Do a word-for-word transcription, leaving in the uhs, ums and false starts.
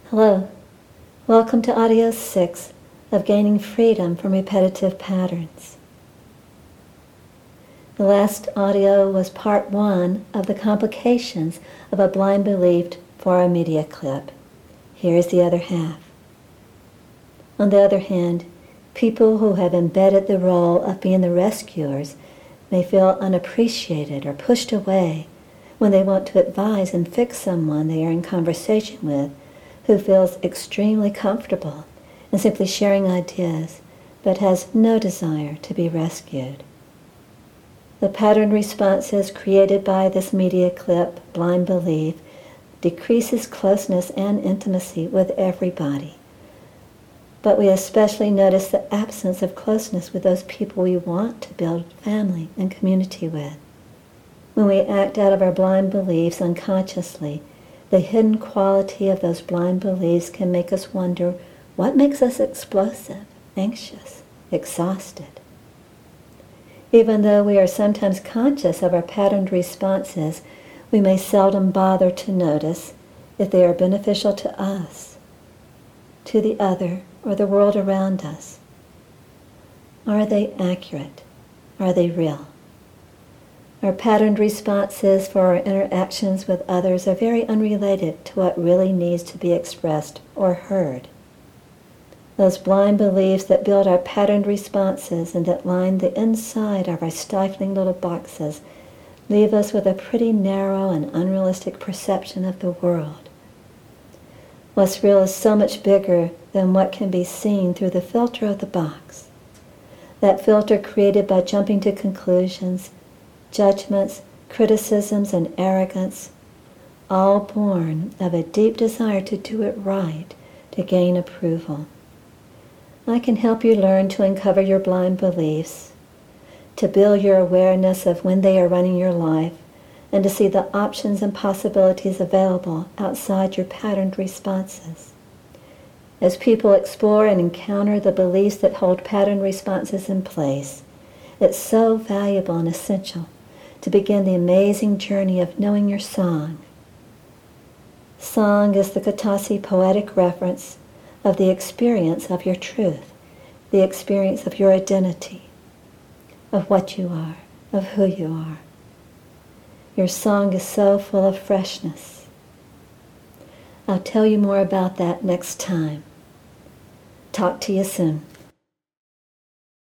Hello, welcome to Audio six of Gaining Freedom from Repetitive Patterns. The last audio was part one of the complications of a blind belief for a media clip. Here is the other half. On the other hand, people who have embedded the role of being the rescuers may feel unappreciated or pushed away when they want to advise and fix someone they are in conversation with who feels extremely comfortable in simply sharing ideas but has no desire to be rescued. The pattern responses created by this media clip, blind belief, decreases closeness and intimacy with everybody. But we especially notice the absence of closeness with those people we want to build family and community with. When we act out of our blind beliefs unconsciously, the hidden quality of those blind beliefs can make us wonder what makes us explosive, anxious, exhausted. Even though we are sometimes conscious of our patterned responses, we may seldom bother to notice if they are beneficial to us, to the other, or the world around us. Are they accurate? Are they real? Our patterned responses for our interactions with others are very unrelated to what really needs to be expressed or heard. Those blind beliefs that build our patterned responses and that line the inside of our stifling little boxes leave us with a pretty narrow and unrealistic perception of the world. What's real is so much bigger than what can be seen through the filter of the box. That filter created by jumping to conclusions, judgments, criticisms, and arrogance, all born of a deep desire to do it right, to gain approval. I can help you learn to uncover your blind beliefs, to build your awareness of when they are running your life, and to see the options and possibilities available outside your patterned responses. As people explore and encounter the beliefs that hold patterned responses in place, it's so valuable and essential to begin the amazing journey of knowing your song. Song is the Katasi poetic reference of the experience of your truth, the experience of your identity, of what you are, of who you are. Your song is so full of freshness. I'll tell you more about that next time. Talk to you soon.